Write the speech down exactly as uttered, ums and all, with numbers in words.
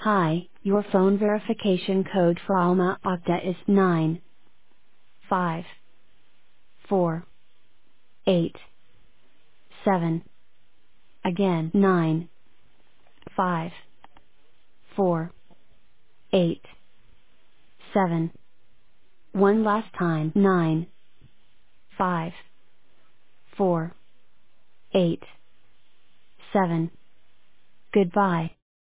Hi, your phone verification code for Alma Okta is nine five four eight seven. Again, nine five four eight seven. One last time, nine five four eight seven. Goodbye.